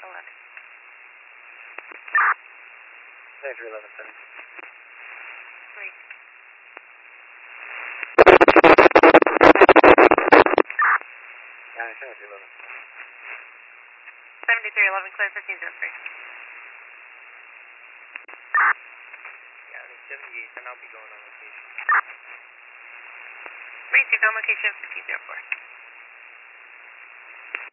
11. 7311, 3. Yeah, 7311. 7311, clear 1503. Yeah, 78, then I'll be going on location. 3, on location 1504.